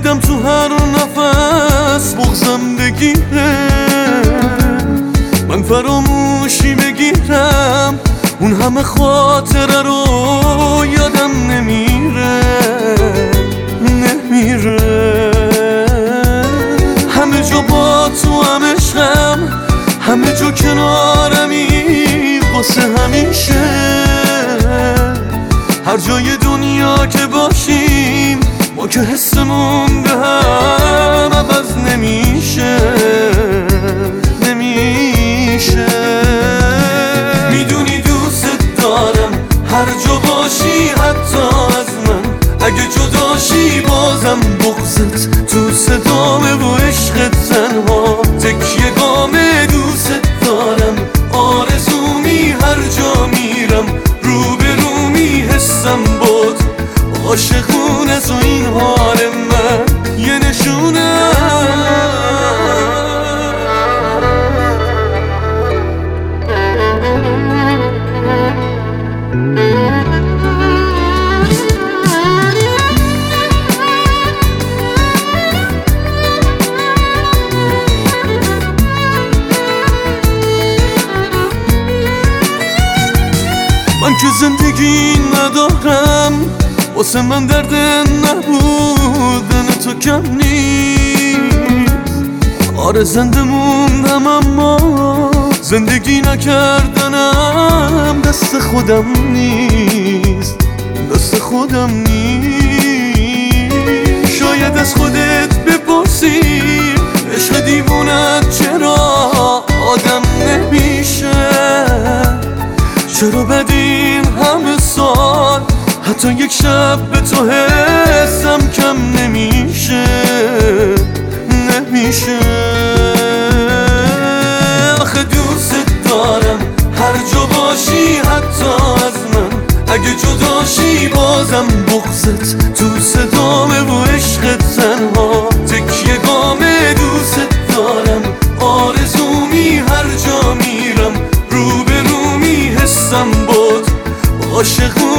بدم تو هر نفس بغزم بگیره، من فراموشی بگیرم اون همه خاطره رو یادم نمیره. همه جا با تو هم عشقم، همه جا کنارمی واسه همیشه. هر جای دنیا که باشیم ما که حسمون به هم عوض نمیشه. میدونی دوست دارم هر جا باشی حتی از من، اگه جداشی بازم بغضت تو صدامه و عشقت تنها تکیه گامه. دوست دارم آرزومی هر جا میرم رو به رو میحسم باد عاشقونه تو این حال من یه نشونه. من که زندگی ندارم، واسه من درد نبودن تو کم نیست. آره زنده موندم اما زندگی نکردنم دست خودم نیست. شاید از خودت بپرسی عشق دیوونت چرا آدم نمیشه، چرا بعد این همه سال حتی یک شب به تو حسم کم نمیشه. آخه دوست دارم هر جا باشی حتی از من، اگه جداشی بازم بغضت تو صدامه و عشقت تنها تکیه گامه. دوست دارم آرزومی هر جا میرم رو به رو میحسم باد عاشق